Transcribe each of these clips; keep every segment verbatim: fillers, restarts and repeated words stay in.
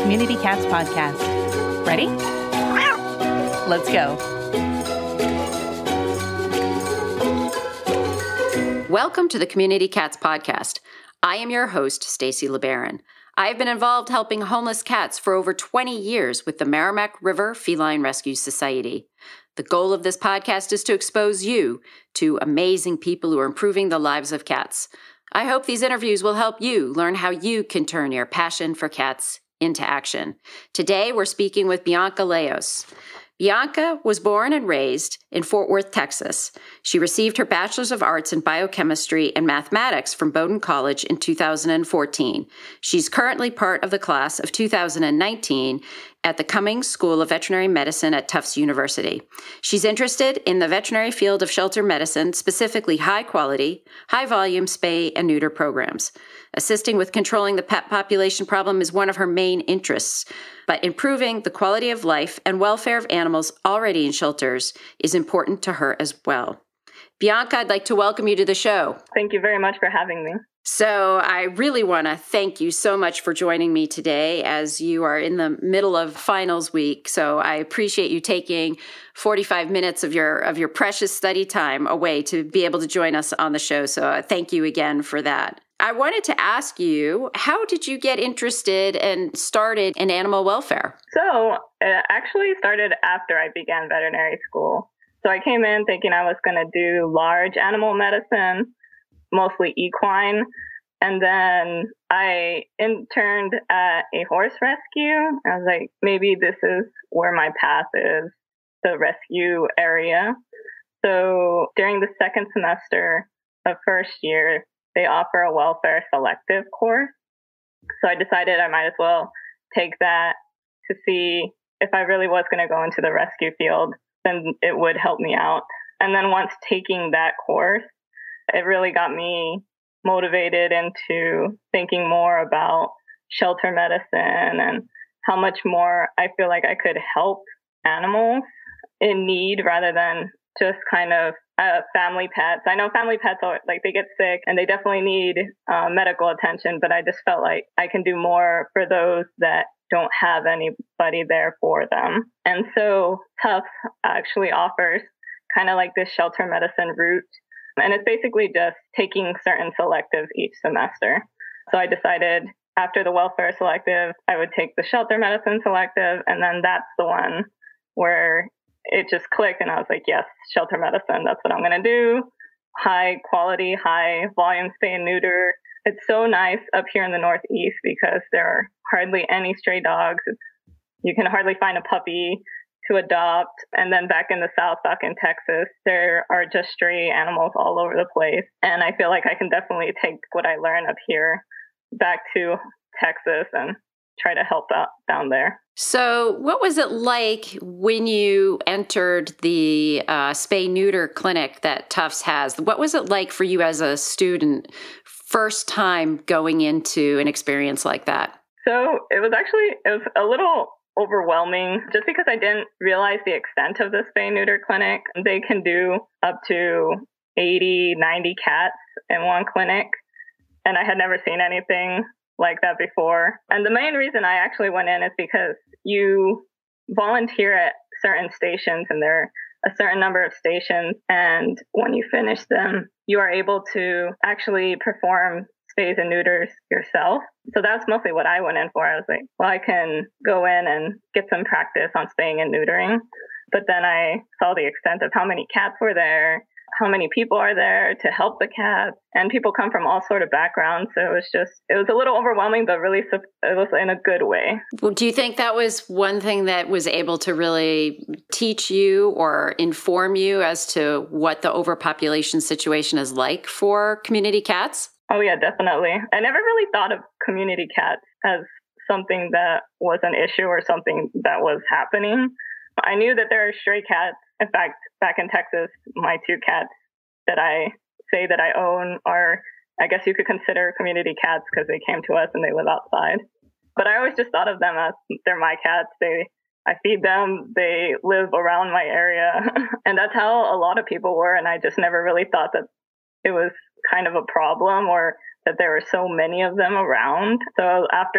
Community Cats podcast. Ready? Let's go. Welcome to the Community Cats podcast. I am your host, Stacy LeBaron. I have been involved helping homeless cats for over twenty years with the Merrimack River Feline Rescue Society. The goal of this podcast is to expose you to amazing people who are improving the lives of cats. I hope these interviews will help you learn how you can turn your passion for cats into action. Today, we're speaking with Bianca Leos. Bianca was born and raised in Fort Worth, Texas. She received her Bachelor's of Arts in Biochemistry and Mathematics from Bowdoin College in two thousand fourteen. She's currently part of the class of two thousand nineteen at the Cummings School of Veterinary Medicine at Tufts University. She's interested in the veterinary field of shelter medicine, specifically high-quality, high-volume spay and neuter programs. Assisting with controlling the pet population problem is one of her main interests, but improving the quality of life and welfare of animals already in shelters is important to her as well. Bianca, I'd like to welcome you to the show. Thank you very much for having me. So I really want to thank you so much for joining me today as you are in the middle of finals week. So I appreciate you taking forty-five minutes of your of your precious study time away to be able to join us on the show. So thank you again for that. I wanted to ask you, how did you get interested and started in animal welfare? So it actually started after I began veterinary school. So I came in thinking I was going to do large animal medicine, mostly equine. And then I interned at a horse rescue. I was like, maybe this is where my path is, the rescue area. So during the second semester of first year, they offer a welfare selective course. So I decided I might as well take that to see if I really was going to go into the rescue field, then it would help me out. And then once taking that course, it really got me motivated into thinking more about shelter medicine and how much more I feel like I could help animals in need rather than just kind of uh, family pets. I know family pets are like they get sick and they definitely need uh, medical attention, but I just felt like I can do more for those that don't have anybody there for them. And so Tufts actually offers kind of like this shelter medicine route. And it's basically just taking certain selectives each semester. So I decided after the welfare selective, I would take the shelter medicine selective. And then that's the one where it just clicked. And I was like, yes, shelter medicine, that's what I'm going to do. High quality, high volume spay and neuter. It's so nice up here in the Northeast because there are hardly any stray dogs. You can hardly find a puppy to adopt. And then back in the South, back in Texas, there are just stray animals all over the place. And I feel like I can definitely take what I learned up here back to Texas and try to help out down there. So what was it like when you entered the uh, spay-neuter clinic that Tufts has? What was it like for you as a student, first time going into an experience like that? So it was actually, it was a little overwhelming just because I didn't realize the extent of the spay-neuter clinic. They can do up to eighty, ninety cats in one clinic. And I had never seen anything like that before. And the main reason I actually went in is because you volunteer at certain stations and there are a certain number of stations. And when you finish them, you are able to actually perform spays and neuters yourself. So that's mostly what I went in for. I was like, well, I can go in and get some practice on spaying and neutering. But then I saw the extent of how many cats were there, how many people are there to help the cats, and people come from all sort of backgrounds. So it was just, it was a little overwhelming, but really it was in a good way. Well, do you think that was one thing that was able to really teach you or inform you as to what the overpopulation situation is like for community cats? Oh yeah, definitely. I never really thought of community cats as something that was an issue or something that was happening. I knew that there are stray cats. In fact, back in Texas, my two cats that I say that I own are, I guess you could consider community cats because they came to us and they live outside. But I always just thought of them as they're my cats. They, I feed them. They live around my area. And that's how a lot of people were. And I just never really thought that it was kind of a problem or that there were so many of them around. So after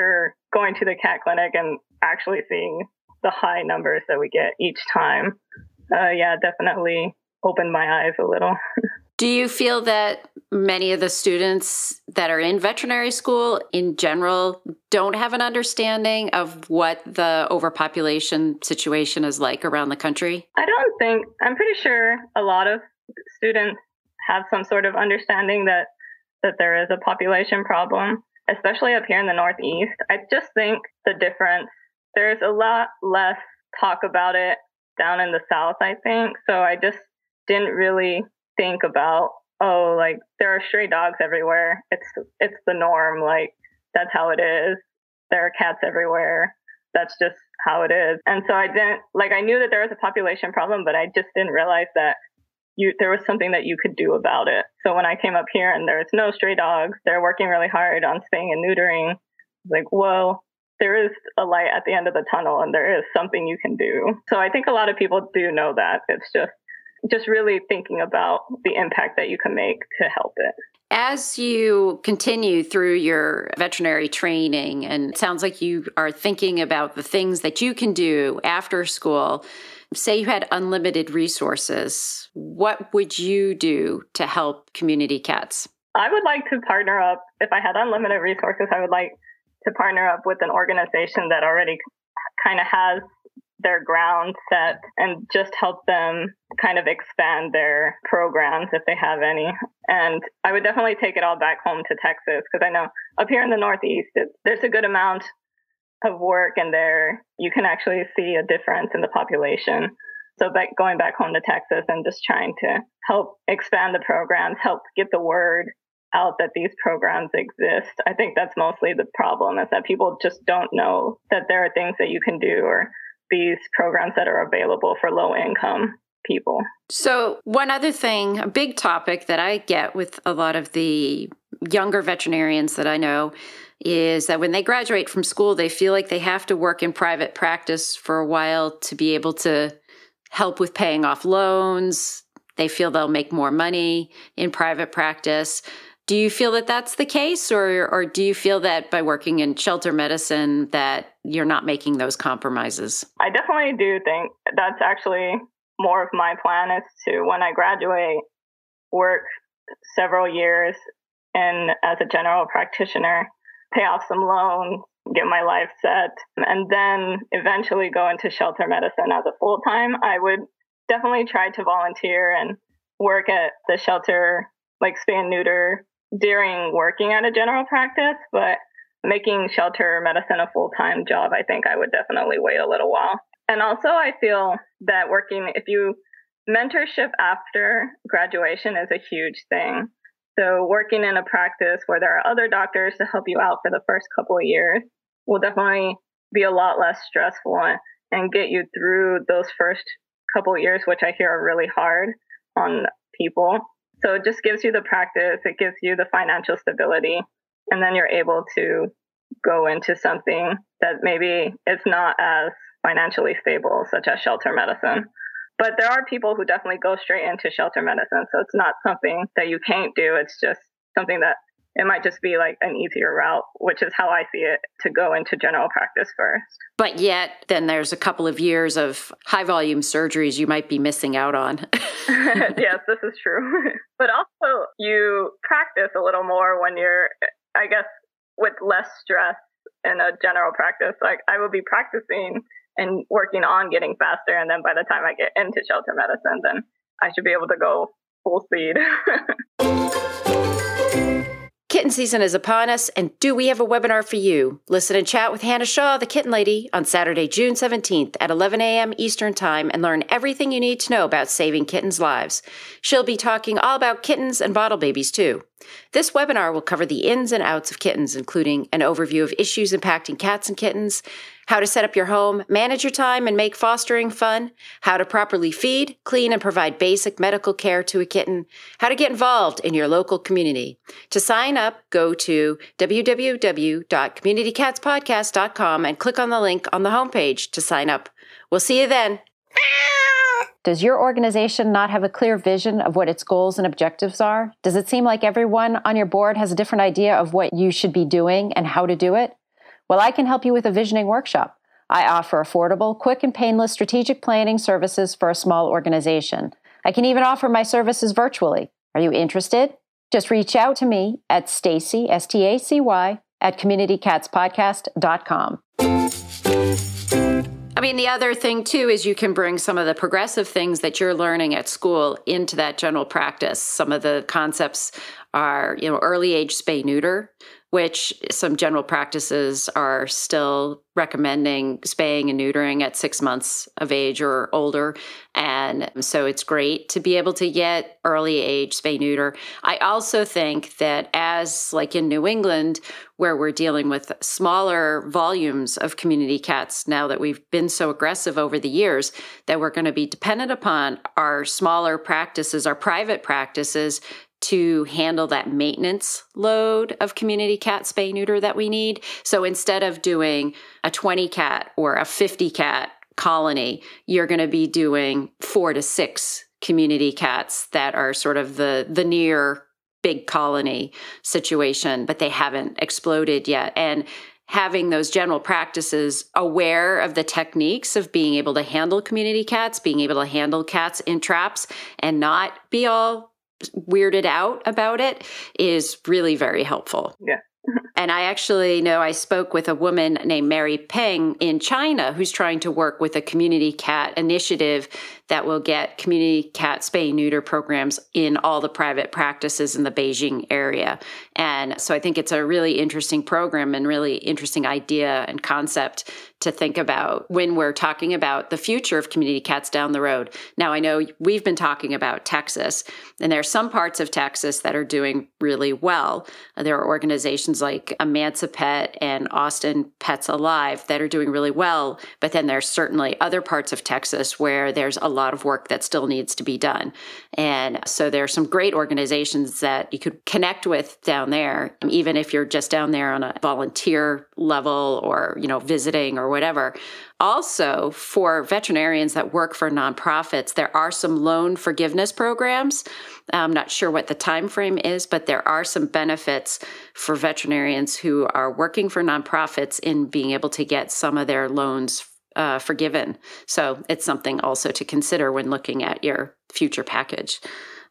going to the cat clinic and actually seeing the high numbers that we get each time, uh, yeah, definitely opened my eyes a little. Do you feel that many of the students that are in veterinary school in general don't have an understanding of what the overpopulation situation is like around the country? I don't think, I'm pretty sure a lot of students have some sort of understanding that, that there is a population problem, especially up here in the Northeast. I just think the difference, there's a lot less talk about it down in the South, I think. So I just didn't really think about, oh, like there are stray dogs everywhere. It's it's the norm. Like that's how it is. There are cats everywhere. That's just how it is. And so I didn't, like, I knew that there was a population problem, but I just didn't realize that you there was something that you could do about it. So when I came up here and there's no stray dogs, they're working really hard on spaying and neutering. Like, whoa, there is a light at the end of the tunnel and there is something you can do. So I think a lot of people do know that. It's just just really thinking about the impact that you can make to help it. As you continue through your veterinary training, and it sounds like you are thinking about the things that you can do after school, say you had unlimited resources, what would you do to help community cats? I would like to partner up. If I had unlimited resources, I would like to partner up with an organization that already kind of has their ground set and just help them kind of expand their programs if they have any. And I would definitely take it all back home to Texas, because I know up here in the Northeast, it, there's a good amount of work and there you can actually see a difference in the population. So back, going back home to Texas and just trying to help expand the programs, help get the word out that these programs exist. I think that's mostly the problem, is that people just don't know that there are things that you can do, or these programs that are available for low income people. So one other thing, a big topic that I get with a lot of the younger veterinarians that I know is that when they graduate from school, they feel like they have to work in private practice for a while to be able to help with paying off loans. They feel they'll make more money in private practice. Do you feel that that's the case, or or do you feel that by working in shelter medicine that you're not making those compromises? I definitely do think that's actually more of my plan, is to, when I graduate, work several years and as a general practitioner, pay off some loans, get my life set, and then eventually go into shelter medicine as a full-time. I would definitely try to volunteer and work at the shelter, like spay and neuter, during working at a general practice, but making shelter medicine a full-time job, I think I would definitely wait a little while. And also I feel that working, if you, mentorship after graduation is a huge thing. So working in a practice where there are other doctors to help you out for the first couple of years will definitely be a lot less stressful and get you through those first couple of years, which I hear are really hard on people. So it just gives you the practice, it gives you the financial stability, and then you're able to go into something that maybe is not as financially stable, such as shelter medicine. But there are people who definitely go straight into shelter medicine. So it's not something that you can't do. It's just something that it might just be like an easier route, which is how I see it, to go into general practice first. But yet, then there's a couple of years of high volume surgeries you might be missing out on. Yes, this is true. But also, you practice a little more when you're, I guess, with less stress in a general practice. Like, I will be practicing and working on getting faster. And then by the time I get into shelter medicine, then I should be able to go full speed. Kitten season is upon us, and do we have a webinar for you? Listen and chat with Hannah Shaw, the Kitten Lady, on Saturday, June seventeenth at eleven a.m. Eastern Time, and learn everything you need to know about saving kittens' lives. She'll be talking all about kittens and bottle babies, too. This webinar will cover the ins and outs of kittens, including an overview of issues impacting cats and kittens, how to set up your home, manage your time, and make fostering fun, how to properly feed, clean, and provide basic medical care to a kitten, how to get involved in your local community. To sign up, go to w w w dot community cats podcast dot com and click on the link on the homepage to sign up. We'll see you then. Does your organization not have a clear vision of what its goals and objectives are? Does it seem like everyone on your board has a different idea of what you should be doing and how to do it? Well, I can help you with a visioning workshop. I offer affordable, quick, and painless strategic planning services for a small organization. I can even offer my services virtually. Are you interested? Just reach out to me at Stacy, S T A C Y, at community cats podcast dot com. I mean, the other thing, too, is you can bring some of the progressive things that you're learning at school into that general practice. Some of the concepts are, you know, early age spay neuter, which some general practices are still recommending spaying and neutering at six months of age or older. And so it's great to be able to get early age spay neuter. I also think that as like in New England, where we're dealing with smaller volumes of community cats now that we've been so aggressive over the years, that we're going to be dependent upon our smaller practices, our private practices, to handle that maintenance load of community cat spay neuter that we need. So instead of doing a twenty cat or a fifty cat colony, you're going to be doing four to six community cats that are sort of the, the near big colony situation, but they haven't exploded yet. And having those general practices aware of the techniques of being able to handle community cats, being able to handle cats in traps and not be all weirded out about it is really very helpful. Yeah. And I actually know I spoke with a woman named Mary Peng in China who's trying to work with a community cat initiative that will get community cat spay neuter programs in all the private practices in the Beijing area. And so I think it's a really interesting program and really interesting idea and concept to think about when we're talking about the future of community cats down the road. Now, I know we've been talking about Texas, and there are some parts of Texas that are doing really well. There are organizations like Emancipet and Austin Pets Alive that are doing really well, but then there's certainly other parts of Texas where there's a lot of work that still needs to be done. And so there are some great organizations that you could connect with down there, even if you're just down there on a volunteer level or, you know, visiting or whatever. Also, for veterinarians that work for nonprofits, there are some loan forgiveness programs. I'm not sure what the time frame is, but there are some benefits for veterinarians who are working for nonprofits in being able to get some of their loans uh, forgiven. So it's something also to consider when looking at your future package.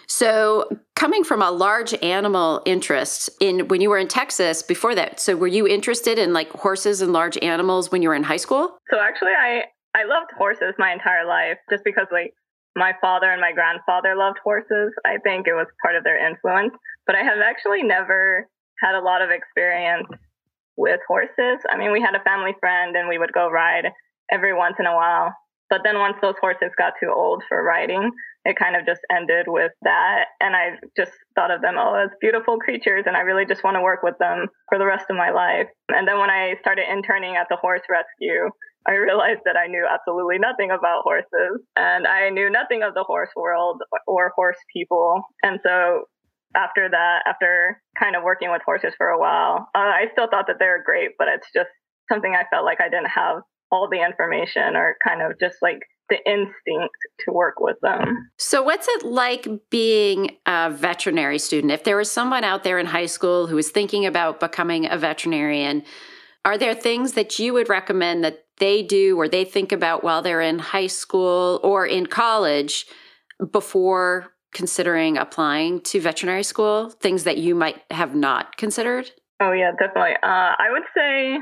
So coming from a large animal interest in when you were in Texas before that, so were you interested in like horses and large animals when you were in high school? So actually, I, I loved horses my entire life just because like my father and my grandfather loved horses. I think it was part of their influence, but I have actually never had a lot of experience with horses. I mean, we had a family friend and we would go ride every once in a while. But then once those horses got too old for riding, it kind of just ended with that. And I just thought of them, oh, as beautiful creatures. And I really just want to work with them for the rest of my life. And then when I started interning at the horse rescue, I realized that I knew absolutely nothing about horses. And I knew nothing of the horse world or horse people. And so after that, after kind of working with horses for a while, uh, I still thought that they were great, but it's just something I felt like I didn't have all the information or kind of just like the instinct to work with them. So what's it like being a veterinary student? If there was someone out there in high school who was thinking about becoming a veterinarian, are there things that you would recommend that they do or they think about while they're in high school or in college before considering applying to veterinary school? Things that you might have not considered? Oh, yeah, definitely. Uh, I would say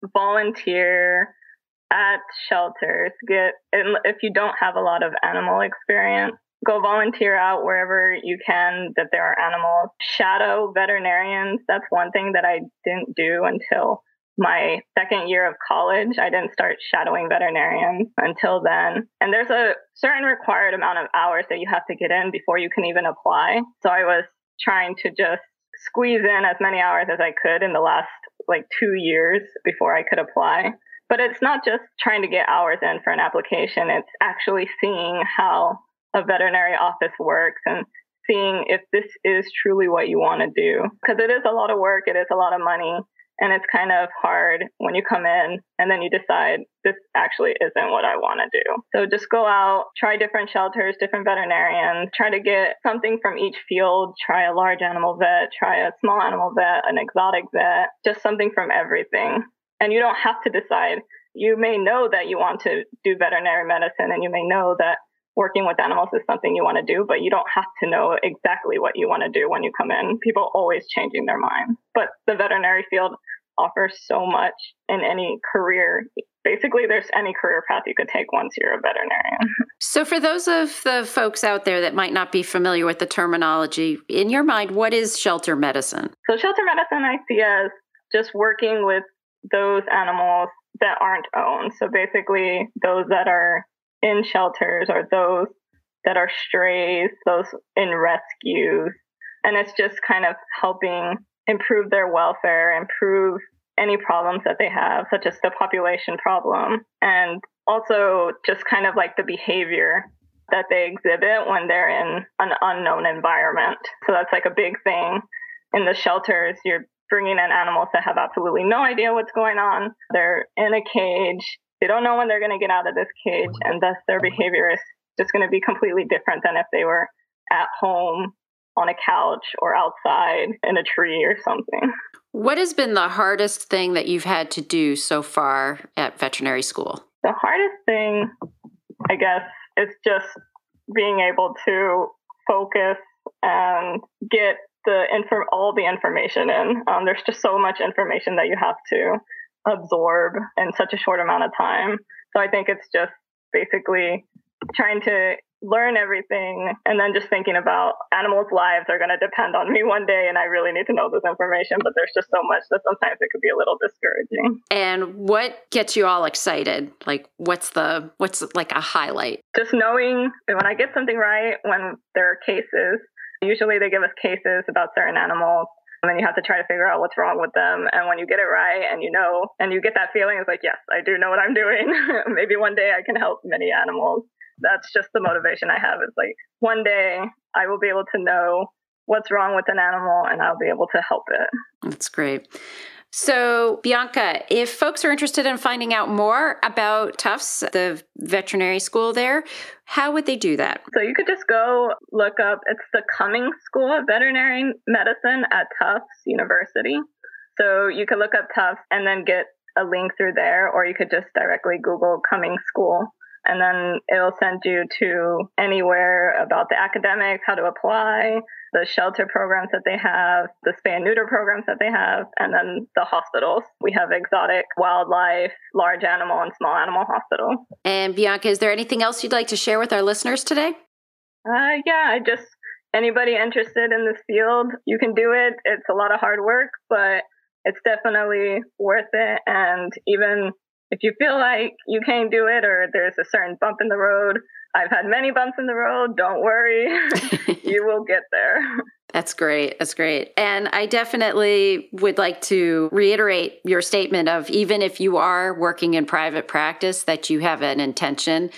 volunteer at shelters. Get, if you don't have a lot of animal experience, go volunteer out wherever you can that there are animals. Shadow veterinarians. That's one thing that I didn't do until my second year of college. I didn't start shadowing veterinarians until then. And there's a certain required amount of hours that you have to get in before you can even apply. So I was trying to just squeeze in as many hours as I could in the last like two years before I could apply. But it's not just trying to get hours in for an application. It's actually seeing how a veterinary office works and seeing if this is truly what you want to do. Because it is a lot of work. It is a lot of money. And it's kind of hard when you come in and then you decide this actually isn't what I want to do. So just go out, try different shelters, different veterinarians, try to get something from each field, try a large animal vet, try a small animal vet, an exotic vet, just something from everything. And you don't have to decide. You may know that you want to do veterinary medicine, and you may know that working with animals is something you want to do, but you don't have to know exactly what you want to do when you come in. People are always changing their mind. But the veterinary field offers so much in any career. Basically, there's any career path you could take once you're a veterinarian. So for those of the folks out there that might not be familiar with the terminology, in your mind, what is shelter medicine? So shelter medicine I see as just working with those animals that aren't owned. So basically those that are in shelters or those that are strays, those in rescues. And it's just kind of helping improve their welfare, improve any problems that they have, such as the population problem, and also just kind of like the behavior that they exhibit when they're in an unknown environment. So that's like a big thing. In the shelters, you're bringing in animals that have absolutely no idea what's going on. They're in a cage. They don't know when they're going to get out of this cage, and thus their behavior is just going to be completely different than if they were at home on a couch or outside in a tree or something. What has been the hardest thing that you've had to do so far at veterinary school? The hardest thing, I guess, is just being able to focus and get the info, all the information in. Um, there's just so much information that you have to absorb in such a short amount of time. So I think it's just basically trying to learn everything and then just thinking about animals' lives are going to depend on me one day, and I really need to know this information, but there's just so much that sometimes it could be a little discouraging. And what gets you all excited? Like what's the what's like a highlight? Just knowing when I get something right, when there are cases. Usually they give us cases about certain animals, and then you have to try to figure out what's wrong with them. And when you get it right and you know, and you get that feeling, it's like, yes, I do know what I'm doing. Maybe one day I can help many animals. That's just the motivation I have. It's like one day I will be able to know what's wrong with an animal and I'll be able to help it. That's great. So, Bianca, if folks are interested in finding out more about Tufts, the veterinary school there, how would they do that? So you could just go look up, it's the Cummings School of Veterinary Medicine at Tufts University. So you could look up Tufts and then get a link through there, or you could just directly Google Cummings School. And then it'll send you to anywhere about the academics, how to apply, the shelter programs that they have, the spay and neuter programs that they have, and then the hospitals. We have exotic wildlife, large animal, and small animal hospital. And Bianca, is there anything else you'd like to share with our listeners today? Uh, yeah, I just, anybody interested in this field, you can do it. It's a lot of hard work, but it's definitely worth it. And even if you feel like you can't do it or there's a certain bump in the road, I've had many bumps in the road. Don't worry. You will get there. That's great. That's great. And I definitely would like to reiterate your statement of even if you are working in private practice, that you have an intention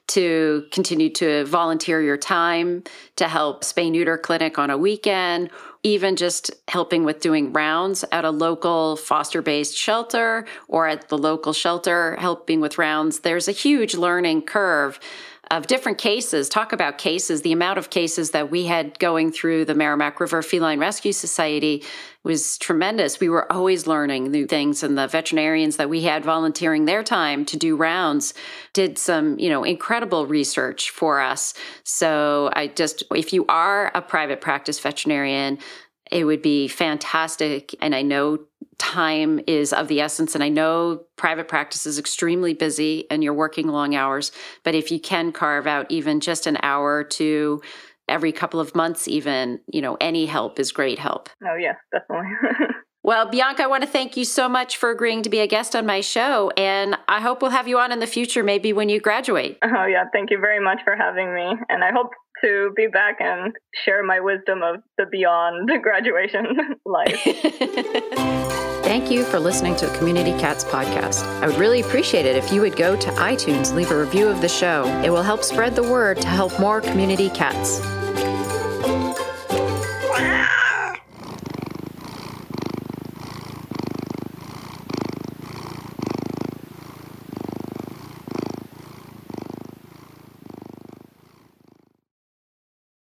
to continue to volunteer your time to help spay-neuter clinic on a weekend, even just helping with doing rounds at a local foster-based shelter or at the local shelter, helping with rounds. There's a huge learning curve of different cases. Talk about cases. The amount of cases that we had going through the Merrimack River Feline Rescue Society was tremendous. We were always learning new things, and the veterinarians that we had volunteering their time to do rounds did some, you know, incredible research for us. So I just, if you are a private practice veterinarian, it would be fantastic. And I know time is of the essence, and I know private practice is extremely busy and you're working long hours, but if you can carve out even just an hour or two every couple of months, even, you know, any help is great help. Oh, yes, definitely. Well, Bianca, I want to thank you so much for agreeing to be a guest on my show, and I hope we'll have you on in the future, maybe when you graduate. Oh, yeah. Thank you very much for having me. And I hope to be back and share my wisdom of the beyond graduation life. Thank you for listening to Community Cats Podcast. I would really appreciate it if you would go to iTunes, leave a review of the show. It will help spread the word to help more community cats.